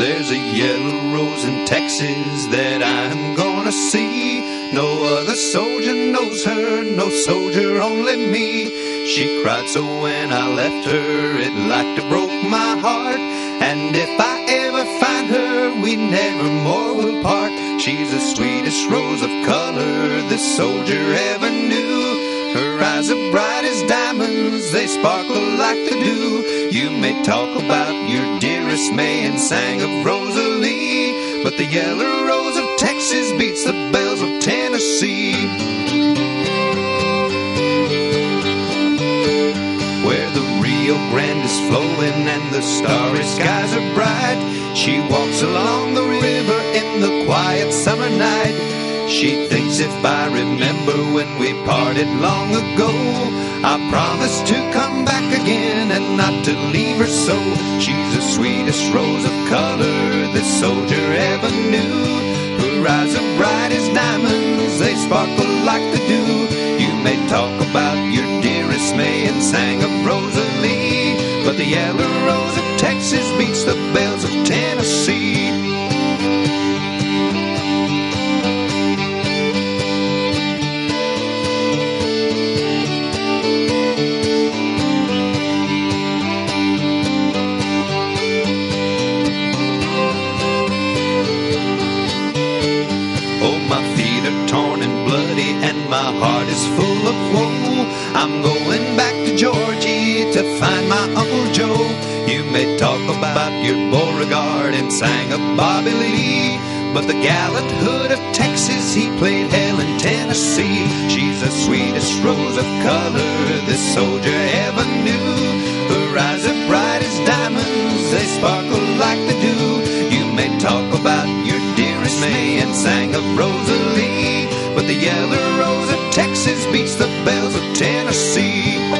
There's a yellow rose in Texas that I'm gonna see. No other soldier knows her, no soldier, only me. She cried so when I left her, it like to broke my heart. And if I ever find her, we never more will part. She's the sweetest rose of color this soldier ever knew. Her eyes are bright as diamonds, they sparkle like the dew. You may talk about your dearest May and sang of Rosalie, but the yellow rose of Texas beats the bells of Tennessee. Where the Rio Grande is flowing and the starry skies are bright, she walks along the river in the quiet summer night. She thinks if I remember when we parted long ago, I promised to come back again and not to leave her so. She's the sweetest rose of color this soldier ever knew. Her eyes are bright as diamonds, they sparkle like the dew. You may talk about your dearest May and sang of Rosalie, but the yellow rose of Texas beats the bells of Tennessee. My heart is full of woe. I'm going back to Georgia to find my Uncle Joe. You may talk about your Beauregard and sang of Bobby Lee, but the gallant hood of Texas, he played hell in Tennessee. She's the sweetest rose of color this soldier ever knew. Her eyes are bright as diamonds, they sparkle like the dew. You may talk about your dearest May and sang of Rosalie, but the yellow rose of Texas beats the bells of Tennessee.